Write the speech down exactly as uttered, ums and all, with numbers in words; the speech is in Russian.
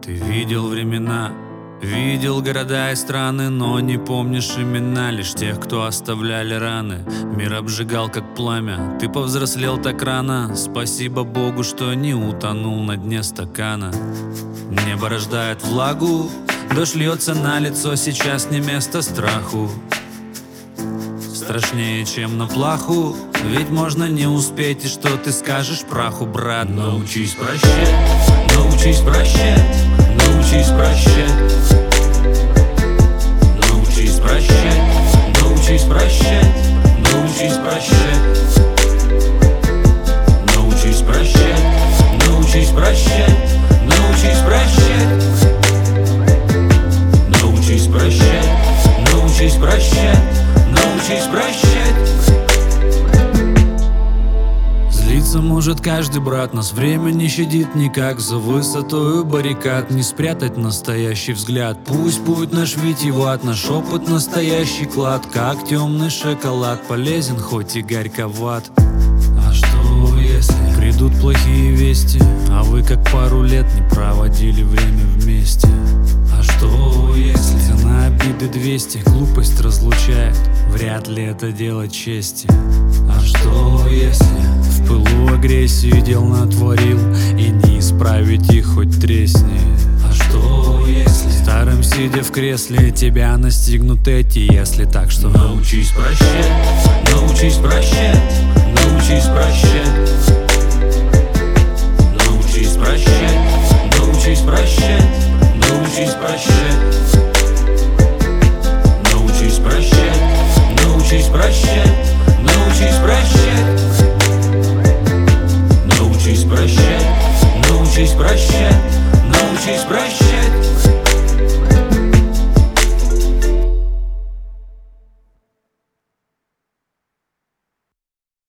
Ты видел времена, видел города и страны, но не помнишь имена лишь тех, кто оставляли раны. Мир обжигал как пламя, ты повзрослел так рано. Спасибо Богу, что не утонул на дне стакана. Небо рождает влагу, дождь льется на лицо, сейчас не место страху. Страшнее, чем на плаху, ведь можно не успеть, и что ты скажешь праху, брат? Научись прощать, научись прощать, научись прощать. Научись прощать, научись прощать, научись прощать. Научись прощать, научись прощать, научись прощать. Научись прощать, научись прощать, научись прощать. Злиться может каждый, брат, нас время не щадит никак. За высотою баррикад не спрятать настоящий взгляд. Пусть путь наш витиеват, наш опыт настоящий клад. Как темный шоколад, полезен, хоть и горьковат. А что если придут плохие вести, а вы как пару лет не проводили время вместе? А что если цена обиды двести, глупость разлучает, вряд ли это дело чести? А что если в пылу агрессии дел натворил, и не исправить их хоть тресни? А что если старым сидя в кресле тебя настигнут эти если? Так что научись прощать, научись прощать, научись прощать. Научись прощать, научись прощать, научись прощать. Научись прощать, научись прощать, научись прощать. Научись прощать, научись прощать, научись прощать.